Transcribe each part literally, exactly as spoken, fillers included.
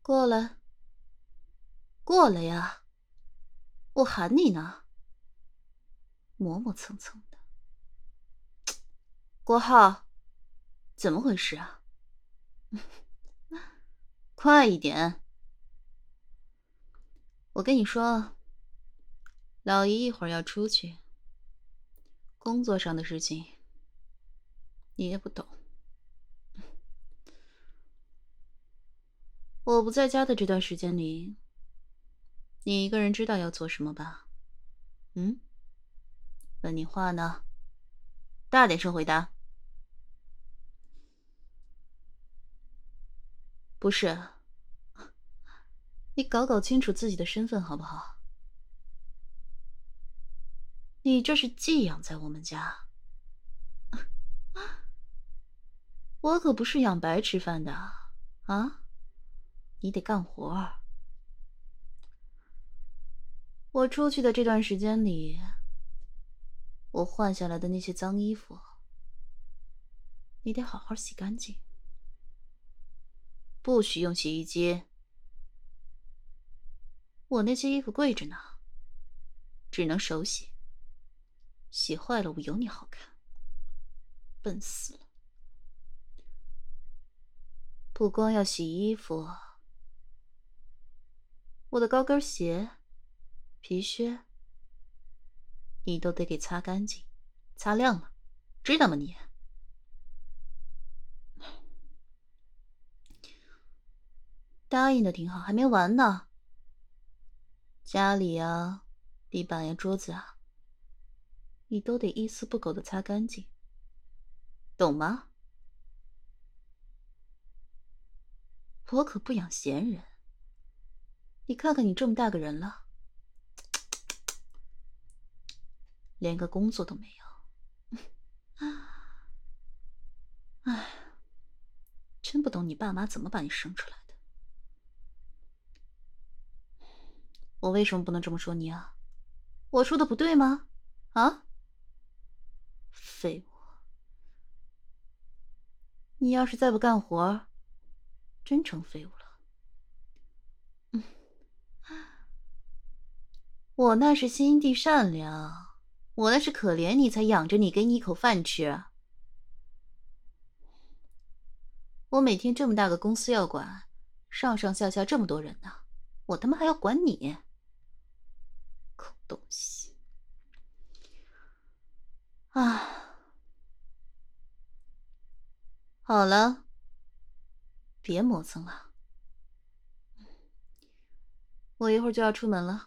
过来，过来呀！我喊你呢。磨磨蹭蹭的。国浩，怎么回事啊？快一点！我跟你说，老姨一会儿要出去，工作上的事情你也不懂。我不在家的这段时间里，你一个人知道要做什么吧？嗯？问你话呢，大点声回答。不是，你搞搞清楚自己的身份好不好？你这是寄养在我们家，我可不是养白吃饭的啊！你得干活。我出去的这段时间里，我换下来的那些脏衣服，你得好好洗干净，不许用洗衣机。我那些衣服贵着呢，只能手洗，洗坏了我有你好看，笨死了。不光要洗衣服，我的高跟鞋、皮靴，你都得给擦干净，擦亮了，知道吗你？答应的挺好，还没完呢。家里啊，地板呀、桌子啊，你都得一丝不苟的擦干净，懂吗？我可不养闲人。你看看你这么大个人了，连个工作都没有。唉，真不懂你爸妈怎么把你生出来的。我为什么不能这么说你啊？我说的不对吗？啊？废物！你要是再不干活，真成废物了。嗯，我那是心地善良，我那是可怜你才养着你，给你一口饭吃。我每天这么大个公司要管，上上下下这么多人呢，我他妈还要管你？狗东西！啊，好了，别磨蹭了，我一会儿就要出门了。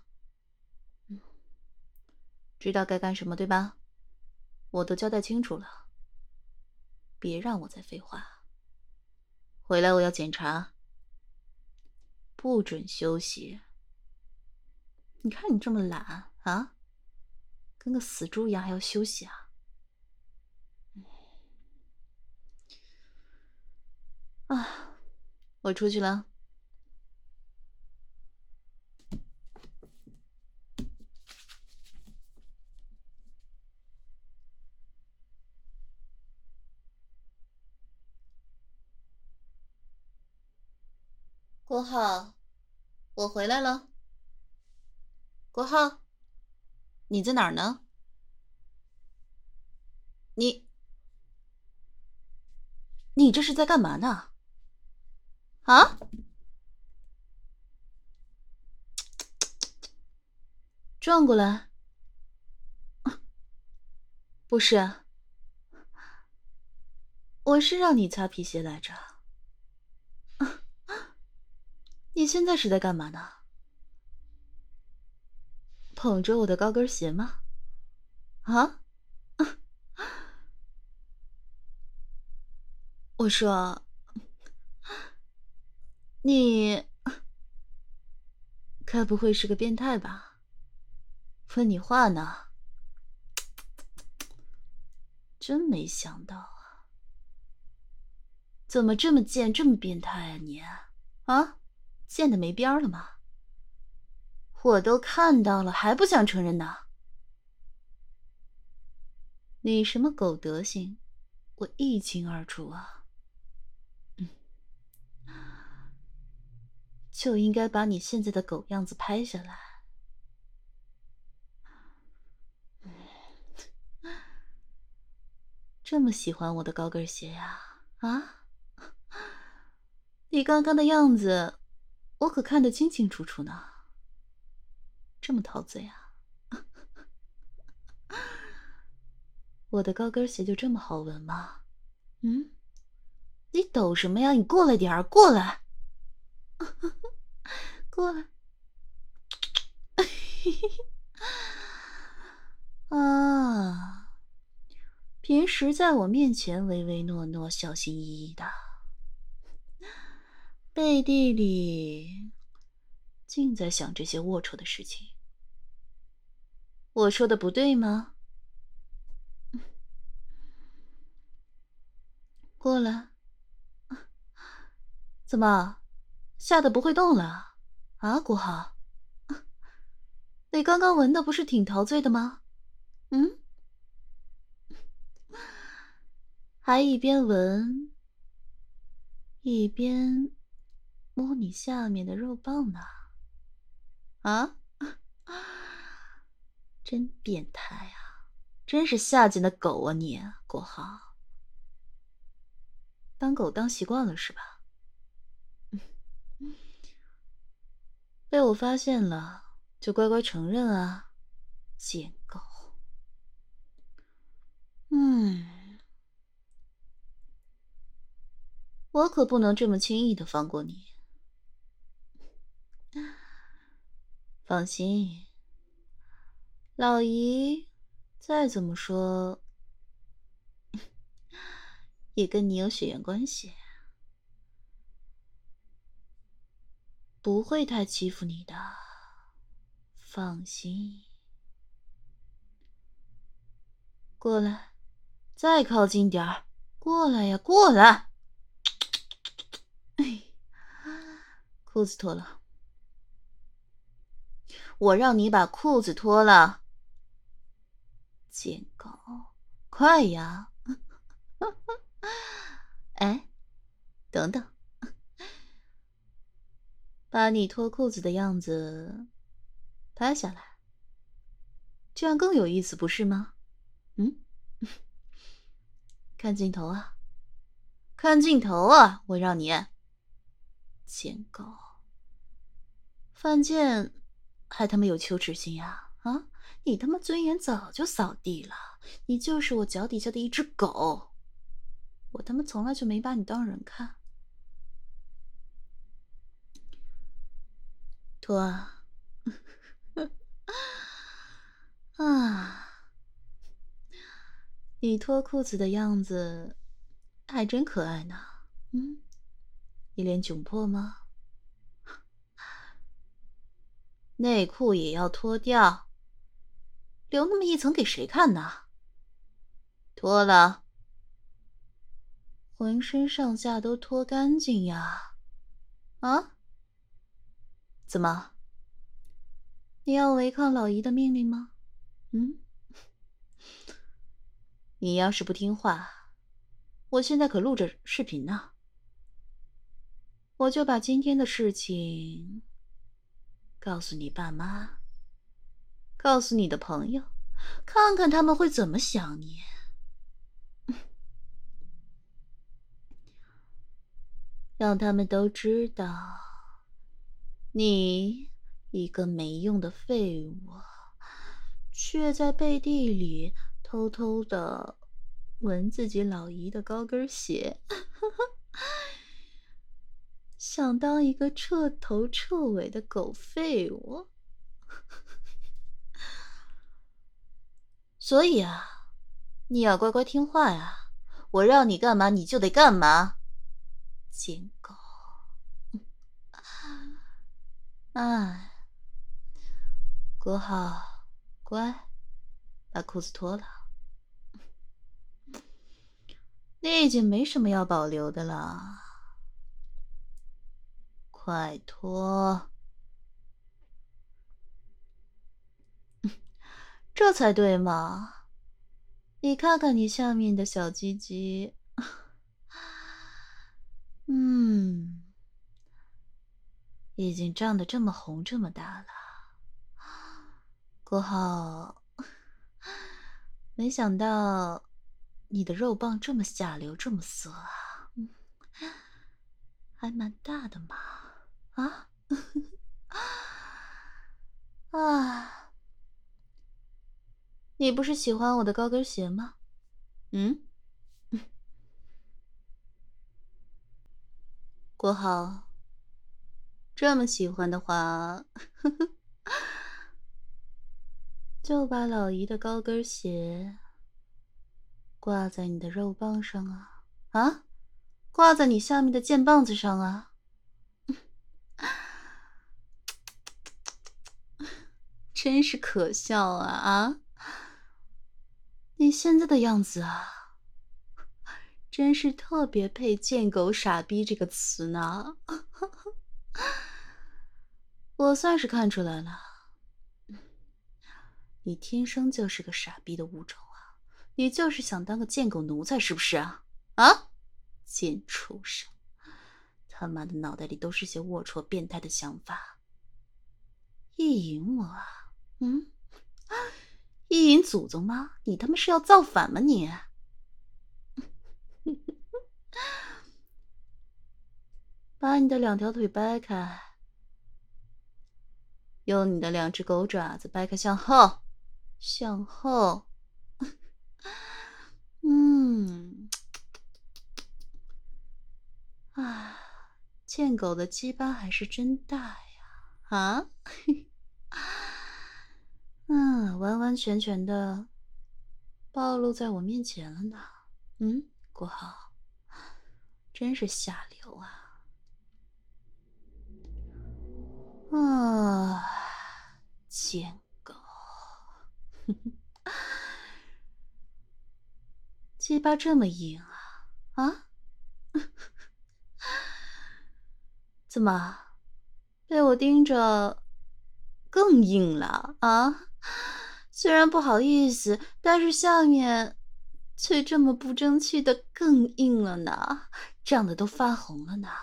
知道该干什么对吧？我都交代清楚了，别让我再废话。回来我要检查，不准休息。你看你这么懒啊，跟个死猪一样还要休息啊？啊，我出去了。国浩，我回来了。国浩，你在哪儿呢？你，你这是在干嘛呢？啊？转过来。不是，我是让你擦皮鞋来着。你现在是在干嘛呢？捧着我的高跟鞋吗？啊？我说，你该不会是个变态吧？问你话呢。真没想到啊，怎么这么贱，这么变态啊你？啊，贱的没边了吗？我都看到了，还不想承认呢？你什么狗德行，我一清二楚啊。嗯， 就应该把你现在的狗样子拍下来。这么喜欢我的高跟鞋呀？啊？你刚刚的样子，我可看得清清楚楚呢。这么陶醉啊？我的高跟鞋就这么好闻吗？嗯？你抖什么呀？你过来点儿，过来，过来。啊，平时在我面前唯唯诺诺、小心翼翼的，背地里尽在想这些龌龊的事情。我说的不对吗？过来。怎么，吓得不会动了？啊，国豪，你刚刚闻的不是挺陶醉的吗？嗯？还一边闻一边摸你下面的肉棒呢。啊？真变态啊！真是下贱的狗啊你，国豪。当狗当习惯了是吧？被我发现了，就乖乖承认啊，贱狗。嗯，我可不能这么轻易的放过你。放心，老姨再怎么说也跟你有血缘关系，不会太欺负你的，放心。过来，再靠近点儿，过来呀，过来。哎，裤子脱了，我让你把裤子脱了。贱狗，快呀！哎，等等，把你脱裤子的样子拍下来，这样更有意思，不是吗？嗯？看镜头啊，看镜头啊！我让你，贱狗，犯贱还他妈有羞耻心呀？啊，你他妈尊严早就扫地了，你就是我脚底下的一只狗，我他妈从来就没把你当人看。脱啊！啊，你脱裤子的样子还真可爱呢。嗯，一脸窘迫吗？内裤也要脱掉，留那么一层给谁看呢？脱了，浑身上下都脱干净呀！啊？怎么？你要违抗老姨的命令吗？嗯？你要是不听话，我现在可录着视频呢，我就把今天的事情告诉你爸妈，告诉你的朋友，看看他们会怎么想你。让他们都知道，你一个没用的废物，却在背地里偷偷的闻自己老姨的高跟鞋，想当一个彻头彻尾的狗废物。所以啊，你要乖乖听话呀，我让你干嘛你就得干嘛，贱狗。哎，国豪，乖，把裤子脱了。你已经没什么要保留的了，快脱。这才对嘛！你看看你下面的小鸡鸡，嗯， 已经胀得这么红这么大了。国豪，没想到你的肉棒这么下流，这么色啊，嗯，还蛮大的嘛，啊，啊，你不是喜欢我的高跟鞋吗？嗯，国豪，这么喜欢的话，呵呵，就把老姨的高跟鞋挂在你的肉棒上啊，啊，挂在你下面的剑棒子上啊。真是可笑啊啊！你现在的样子啊，真是特别配"贱狗傻逼"这个词呢。我算是看出来了，你天生就是个傻逼的物种啊！你就是想当个贱狗奴才是不是啊？啊！贱畜生，他妈的脑袋里都是些龌龊变态的想法。意淫我啊？嗯？意淫祖宗吗？你他妈是要造反吗你？把你的两条腿掰开，用你的两只狗爪子掰开向后，向后。嗯，啊，贱狗的鸡巴还是真大呀！啊，嗯，完完全全的暴露在我面前了呢。嗯，国豪，真是下流啊！啊，贱狗，鸡巴这么硬啊？啊？怎么被我盯着更硬了啊？虽然不好意思，但是下面却这么不争气的更硬了呢，胀得都发红了呢。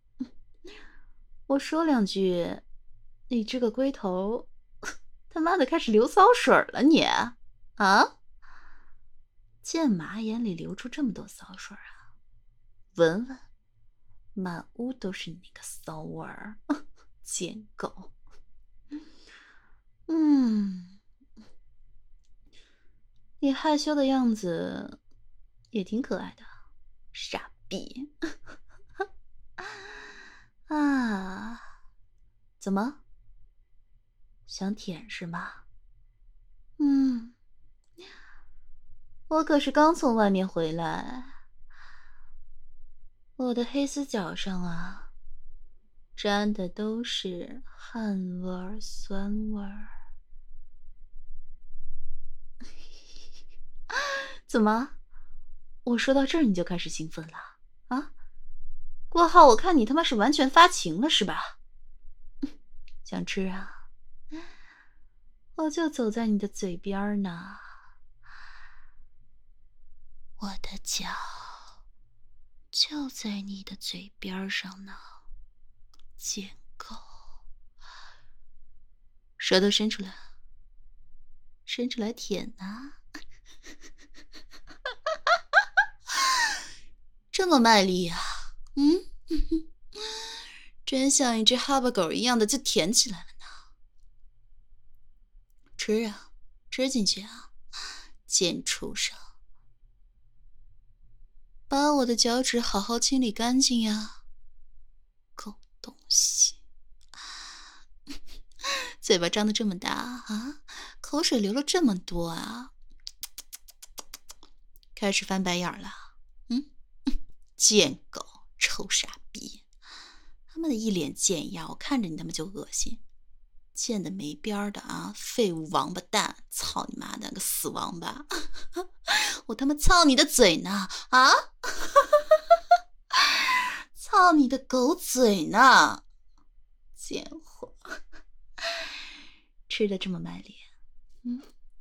我说两句，你这个龟头他妈的开始流骚水了你啊？剑马眼里流出这么多骚水啊？闻闻，满屋都是你那个骚味儿，贱狗。嗯，你害羞的样子也挺可爱的，傻逼。啊，怎么想舔是吗？嗯，我可是刚从外面回来，我的黑丝脚上啊，沾的都是汗味儿、酸味儿。怎么？我说到这儿你就开始兴奋了啊？郭浩，我看你他妈是完全发情了是吧？想吃啊？我就走在你的嘴边呢。我的脚就在你的嘴边上呢，贱狗！舌头伸出来，伸出来舔啊！这么卖力啊？嗯，真像一只哈巴狗一样的就舔起来了呢。吃啊，吃进去啊，贱畜生！把我的脚趾好好清理干净呀，狗东西！嘴巴张得这么大啊，口水流了这么多啊，开始翻白眼了。嗯，贱狗，臭傻逼，他妈的一脸贱样，我看着你他妈就恶心。贱的没边的啊，废物王八蛋，操你妈的个死王八！我他妈操你的嘴呢啊！操你的狗嘴呢，贱货！吃的这么卖力，嗯，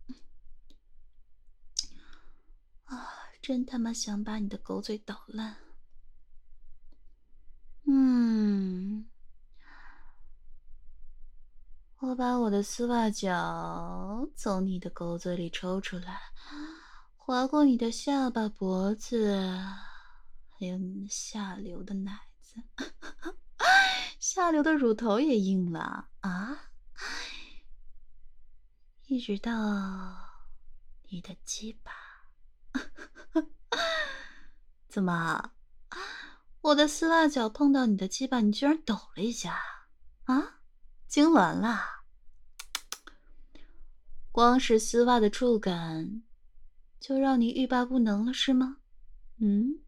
啊，真他妈想把你的狗嘴捣烂。嗯， 我把我的丝袜脚从你的狗嘴里抽出来，划过你的下巴、脖子，还有你的下流的奶子，下流的乳头也硬了啊！一直到你的鸡巴。怎么？我的丝袜脚碰到你的鸡巴，你居然抖了一下啊？痉挛啦？光是丝袜的触感就让你欲罢不能了是吗？嗯？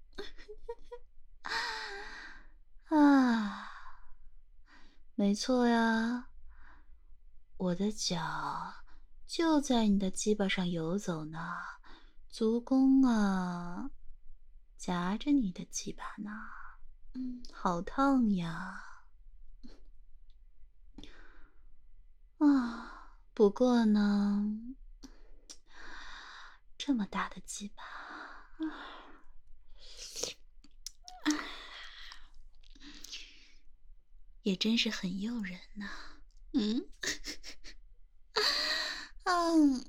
啊，没错呀，我的脚就在你的鸡巴上游走呢，足弓啊夹着你的鸡巴呢，嗯，好烫呀！啊，不过呢，这么大的鸡巴，也真是很诱人呐。嗯，嗯，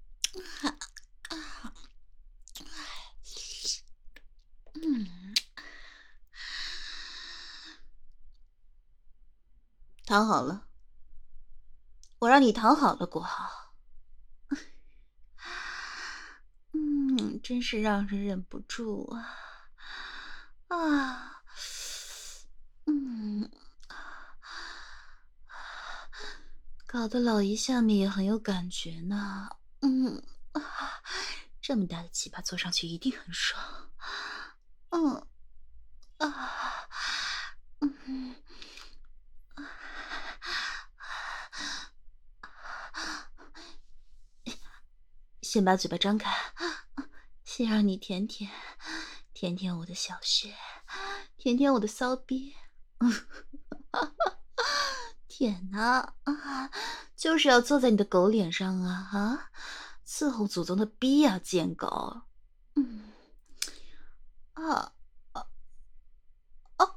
嗯，躺好了，我让你躺好了，国豪。嗯，真是让人忍不住啊！啊，嗯，搞得老姨下面也很有感觉呢。嗯，啊，这么大的鸡巴坐上去一定很爽。嗯，啊，嗯，先把嘴巴张开，先让你舔舔，舔舔我的小穴，舔舔我的骚逼。舔啊啊！就是要坐在你的狗脸上啊啊！伺候祖宗的逼呀、啊，贱狗！嗯，啊啊啊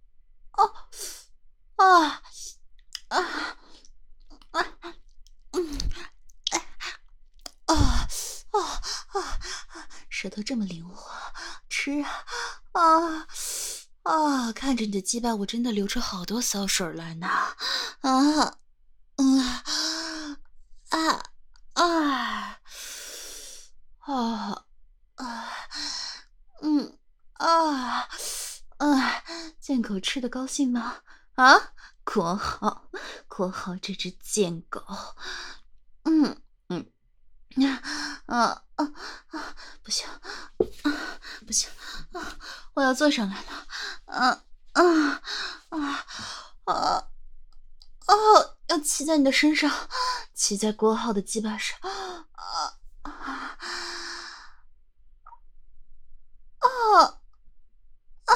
啊啊啊啊！嗯啊啊啊！舌头这么灵活，吃啊啊！啊！看着你的鸡巴，我真的流出好多骚水来呢！啊，嗯啊啊啊啊，嗯啊啊！贱狗吃的高兴吗？啊，国豪，国豪这只贱狗，嗯嗯。啊啊啊！不行，啊不行啊！我要坐上来了！啊啊啊啊！哦，要骑在你的身上，骑在国浩的鸡巴上！啊啊啊啊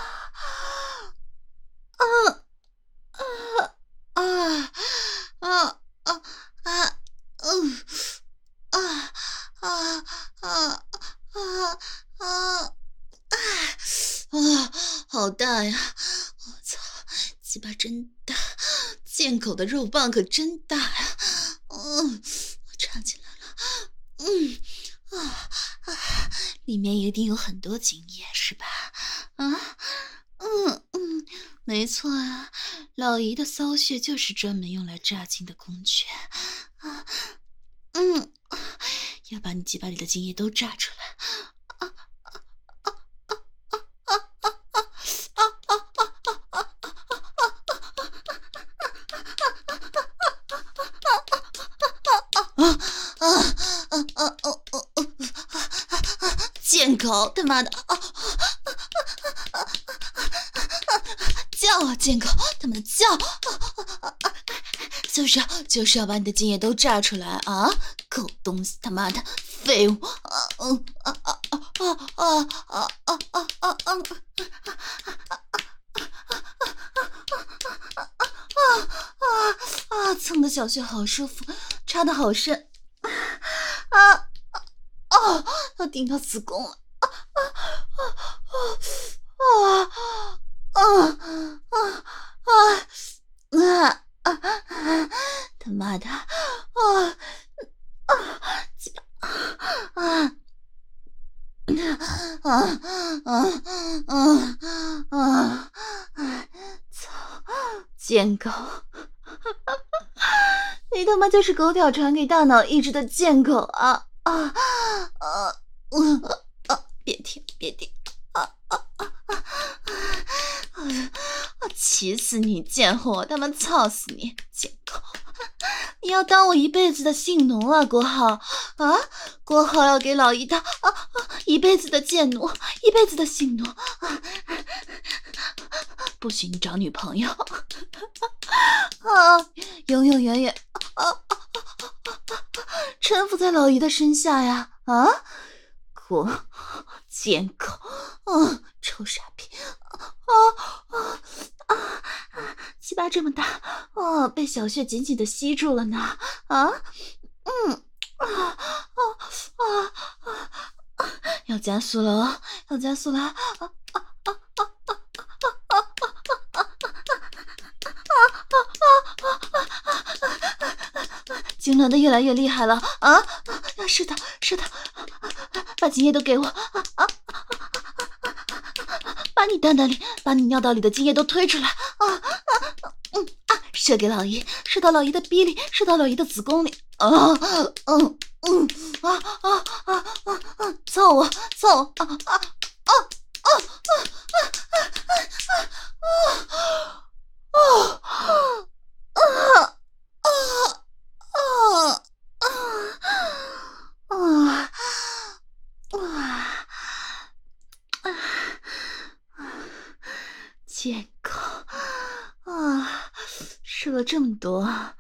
啊啊啊啊啊！嗯。啊啊啊啊啊啊！好大呀！我操，鸡巴真大，贱狗的肉棒可真大呀！嗯，我插进来了。嗯啊啊，里面一定有很多精液是吧？啊，嗯嗯，没错啊，老姨的骚穴就是专门用来炸精的工具啊。嗯，要把你鸡巴里的精液都炸出来！啊啊啊啊啊啊啊啊啊啊！啊啊啊啊啊！贱狗，他妈的！啊！叫啊，贱狗，他妈的叫！就是要就是要把你的精液都炸出来啊！狗东西，他妈的废物！啊嗯啊啊啊啊啊啊啊啊啊！啊啊！蹭的小穴好舒服，插的好深，啊啊！要顶到子宫了，啊啊啊啊啊啊啊啊！ 啊！他妈的！啊啊！鸡巴！啊！啊啊啊啊！操！贱狗！你他妈就是狗屌传给大脑意志的贱狗啊啊啊！啊！别停！别停！啊啊啊啊！我气死你，贱货！我他妈操死你，贱狗！你要当我一辈子的性奴啊，国豪啊！国豪要给老姨当啊啊一辈子的贱奴，一辈子的性奴啊！不许你找女朋友啊！永永远远啊啊啊啊！臣服在老姨的身下呀！啊！国贱狗！啊！臭傻逼！啊啊啊！鸡巴这么大，哦，被小穴紧紧的吸住了呢！啊，嗯，啊啊啊啊啊！要加速了哦，要加速了！啊啊啊啊啊啊啊啊啊！痉挛的越来越厉害了啊！啊，是的，是的，把精液都给我！啊啊！把你蛋蛋里、把你尿道里的精液都推出来！啊啊嗯啊！射给老姨，射到老姨的逼里，射到老姨的子宫里！啊嗯嗯啊啊啊啊啊！操我，操我！啊啊啊啊啊啊啊啊啊啊啊啊啊啊！贱狗啊！射了这么多啊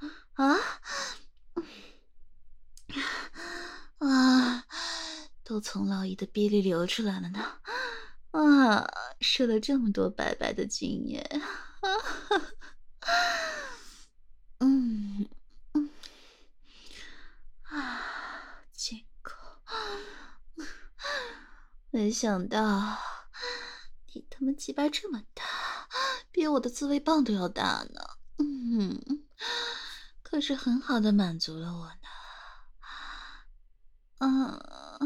啊！都从老姨的逼里流出来了呢！啊！射了这么多白白的精液！啊！嗯嗯啊！贱狗！没想到你他妈鸡巴这么大，比我的自慰棒都要大呢。嗯，可是很好的满足了我呢。嗯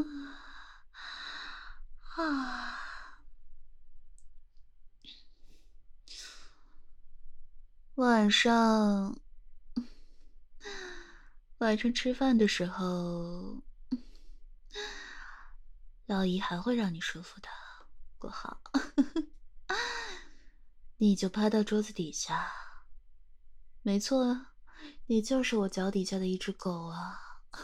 啊，晚上晚上吃饭的时候，老姨还会让你舒服的，国豪。你就趴到桌子底下，没错啊，你就是我脚底下的一只狗啊。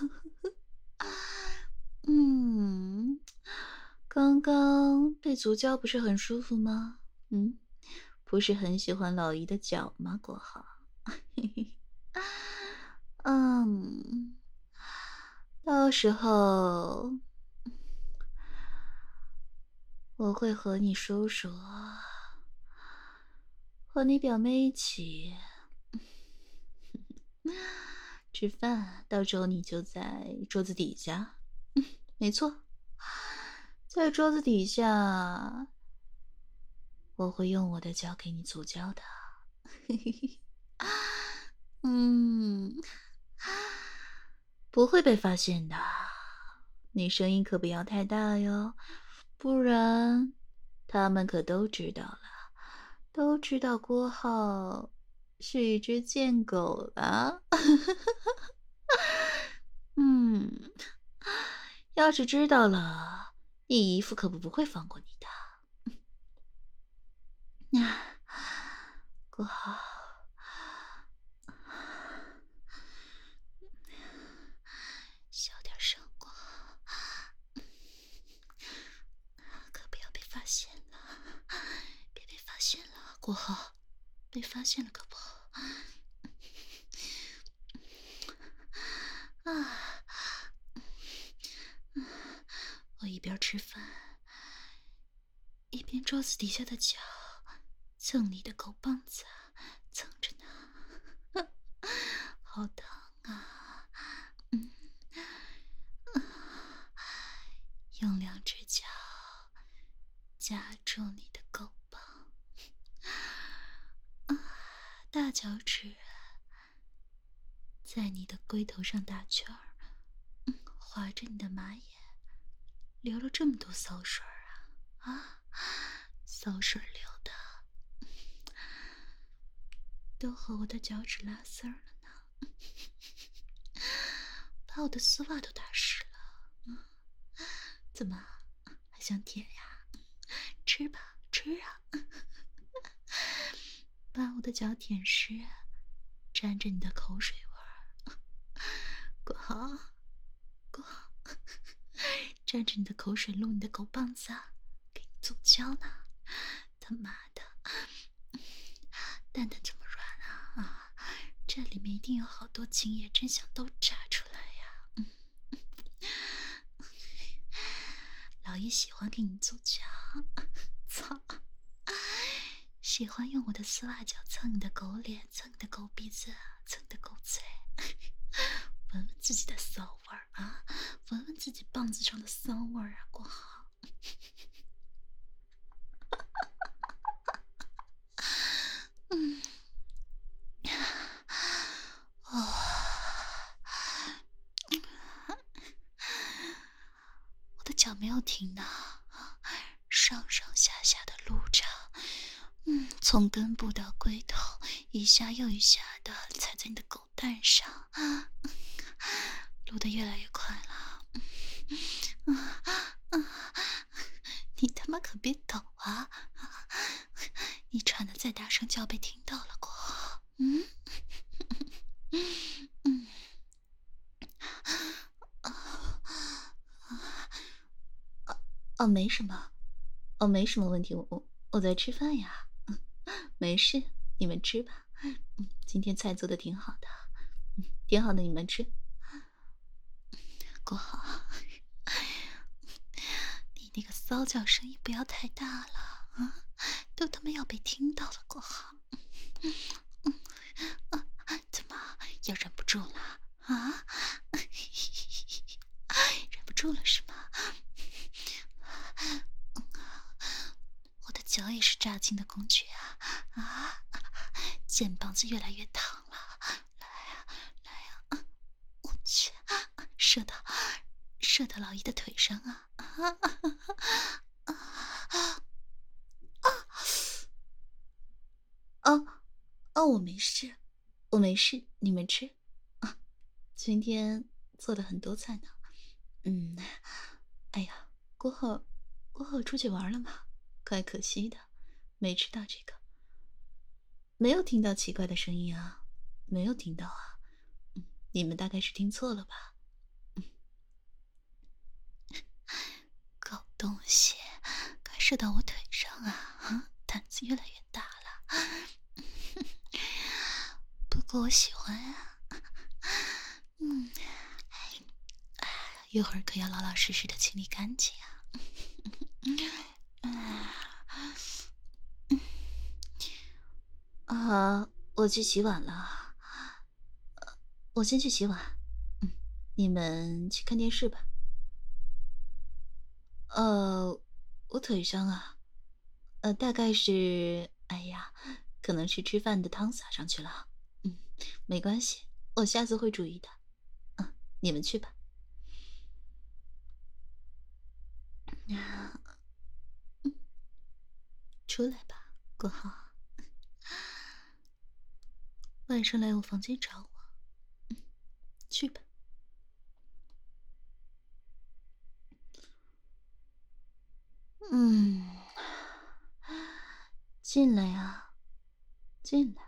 嗯，刚刚被足交不是很舒服吗？嗯，不是很喜欢老姨的脚吗？国豪。嗯，到时候我会和你叔叔和你表妹一起吃饭，到时候你就在桌子底下。嗯，没错，在桌子底下，我会用我的脚给你足交的。嗯，不会被发现的。你声音可不要太大哟，不然他们可都知道了，都知道郭浩是一只贱狗了。嗯，要是知道了，你姨父可不不会放过你的。啊，郭浩，小点声，郭浩，可不要被发现了，别被发现了，郭浩，被发现了可不好。啊，我一边吃饭，一边桌子底下的脚蹭你的狗棒子，蹭着呢，好疼啊！嗯，用两只脚夹住你的狗棒，啊，大脚趾在你的龟头上打圈儿，嗯，划着你的马眼，流了这么多骚水儿啊啊！骚水流的，都和我的脚趾拉丝儿了呢，把我的丝袜都打湿了。嗯，怎么还想舔呀？吃吧，吃啊！把我的脚舔湿，沾着你的口水味儿，滚好，滚好，沾着你的口水撸你的狗棒子，给你做胶呢！他妈的，蛋蛋这么软啊啊！这里面一定有好多精液，真想都炸出来呀！嗯，老爷喜欢给你做胶，操！喜欢用我的丝袜脚蹭你的狗脸，蹭你的狗鼻子，蹭你的狗嘴，闻闻自己的骚味儿啊！闻闻自己棒子上的骚味儿啊！过好。嗯，哦，我的脚没有停呢，上上下下的撸着，嗯，从根部到龟头，一下又一下的踩在你的狗蛋上，撸得越来越快了。嗯嗯，你他妈可别抖啊！你喘的再大声就要被听到了，过后，嗯嗯啊啊哦，没什么，哦，没什么问题，我我我在吃饭呀，没事，你们吃吧。嗯，今天菜做的挺好的，嗯，挺好的，你们吃。过好，你那个骚叫声音不要太大了啊，都他妈要被听到了，过好。嗯啊，怎么要忍不住了啊？忍不住了是吗？我的脚也是炸劲的工具啊啊！肩膀子越来越烫了，来呀、啊、来呀、啊！我去，射到射到老姨的腿上啊啊啊啊！哦哦，我没事，我没事，你们吃啊。今天做了很多菜呢。嗯，哎呀，过后过后出去玩了嘛，怪可惜的，没吃到这个。没有听到奇怪的声音啊，没有听到啊。嗯，你们大概是听错了吧？嗯，狗东西，快射到我腿上啊！啊，胆子越来越大了。不过我喜欢啊。嗯，一会儿可要老老实实的清理干净啊。啊，我去洗碗了。我先去洗碗。嗯，你们去看电视吧。呃，我腿上啊，呃，大概是，哎呀，可能是吃饭的汤洒上去了。嗯，没关系，我下次会注意的。嗯，你们去吧。出来吧，国豪。晚上来我房间找我。嗯，去吧。嗯，进来啊，进来。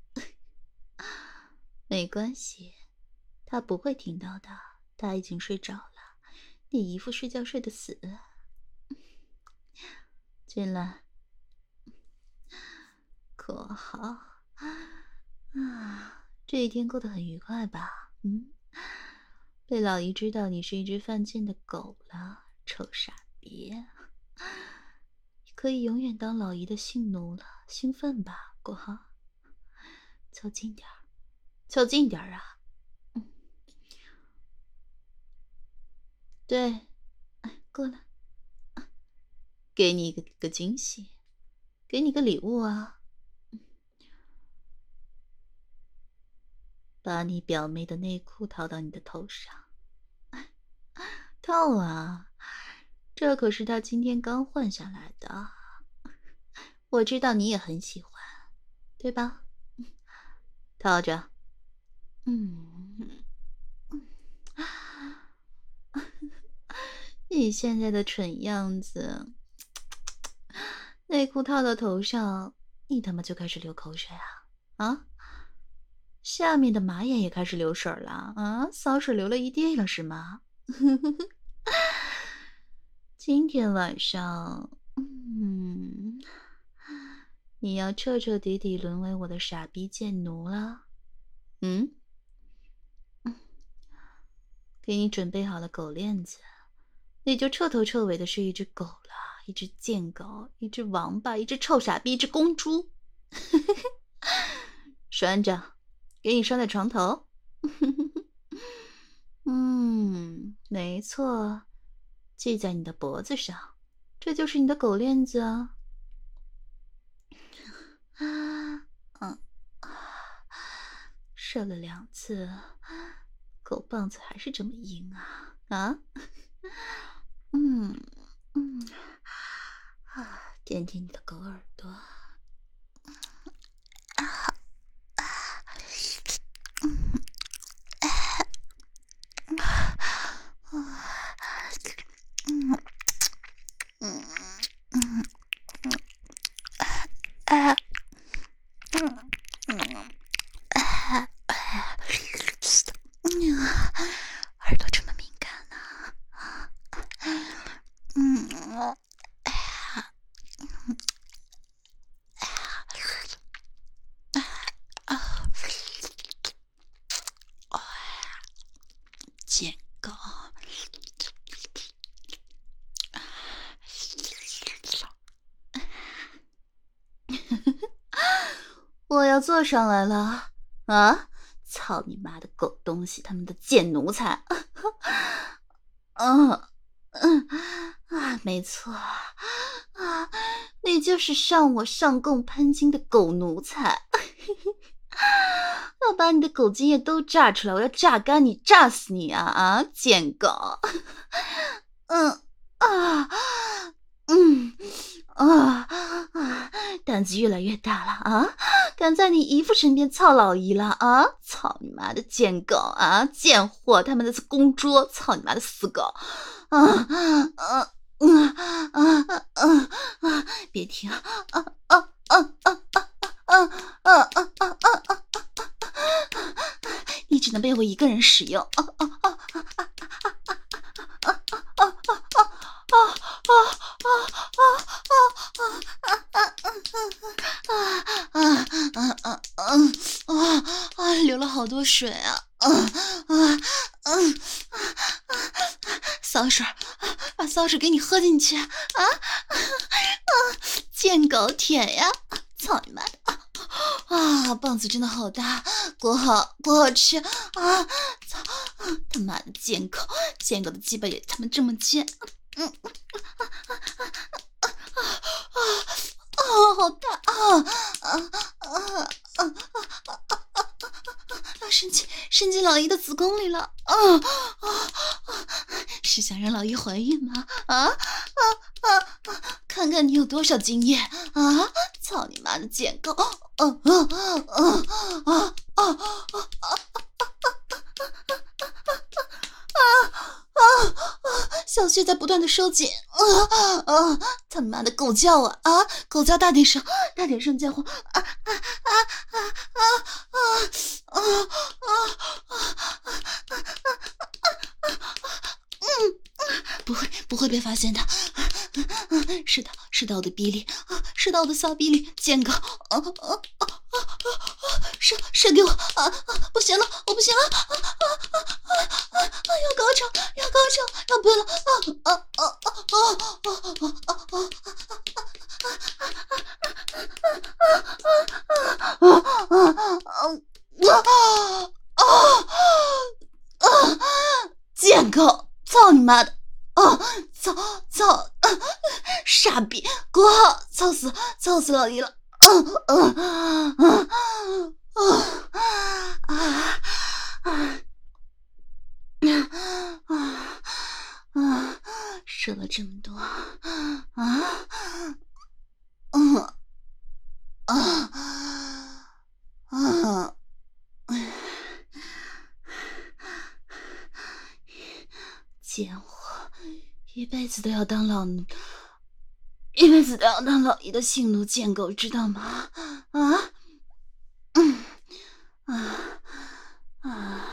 没关系，他不会听到的，他已经睡着了。你姨父睡觉睡得死。进来。可好啊，这一天过得很愉快吧？嗯，被老姨知道你是一只犯贱的狗了，臭傻逼！可以永远当老姨的性奴了，兴奋吧，国豪？凑近点儿，凑近点儿啊！嗯，对，哎，过来，给你一个个惊喜，给你个礼物啊！ 把你表妹的内裤套到你的头上。套啊，这可是她今天刚换下来的，我知道你也很喜欢，对吧？套着。嗯，你现在的蠢样子，内裤套到头上，你他妈就开始流口水啊？啊？下面的马眼也开始流水了啊？骚水流了一地了是吗？今天晚上，嗯，你要彻彻底底沦为我的傻逼贱奴了。嗯，给你准备好了狗链子，你就彻头彻尾的是一只狗了，一只贱狗，一只王八，一只臭傻逼，一只公猪。拴着，给你拴在床头。嗯，没错，系在你的脖子上，这就是你的狗链子啊。嗯，射了两次，狗棒子还是这么硬啊啊！嗯嗯啊，舔舔你的狗耳朵。啊耳朵这么敏感呢？嗯，贱狗！我要坐上来了啊！操你妈的狗东西，他们的贱奴才！嗯嗯啊，没错啊，你就是上我上供潘金的狗奴才！要把你的狗精液都榨出来，我要榨干你，榨死你啊啊，贱狗！嗯啊嗯啊啊，胆子越来越大了啊！敢在你姨父身边操老姨了啊！操你妈的贱狗啊！贱货，他们的公猪！操你妈的死狗！啊啊嗯啊啊啊啊！别停！啊啊啊啊啊啊啊啊啊啊啊！你只能被我一个人使用！啊啊啊啊啊啊啊啊啊啊啊啊啊啊！流了好多水啊！啊啊啊！骚水，把骚水给你喝进去啊！啊！贱狗舔呀！操你妈的！啊，棒子真的好大，果好果好吃啊！操他妈的贱狗，贱狗的鸡巴也他妈这么贱！嗯啊啊啊啊啊啊！好大啊啊啊啊啊啊啊！要伸进伸进老姨的子宫里了啊啊啊！是想让老姨怀孕吗？啊啊啊啊！看看你有多少经验啊！操你妈的贱狗！啊啊啊啊啊啊啊！啊啊！小穴在不断的收紧，啊啊！他妈的狗叫啊啊！狗叫大点声，大点声叫唤！啊啊啊啊啊啊啊啊啊！嗯，不会不会被发现的。射到射到我的逼里，射到我的骚逼里，贱狗！啊啊啊啊啊！射射给我！啊啊！不行了，我不行了！啊啊啊啊啊！要高潮，要高潮，要奔了！啊啊啊啊啊啊啊啊啊啊！贱狗！操你妈的！啊！操操！傻逼！国号！操死操死老姨了！啊啊啊啊啊！ 说了这么多啊，嗯啊啊，贱货，一辈子都要当老奴，一辈子都要当老爷的性奴贱狗，知道吗？啊，嗯啊啊。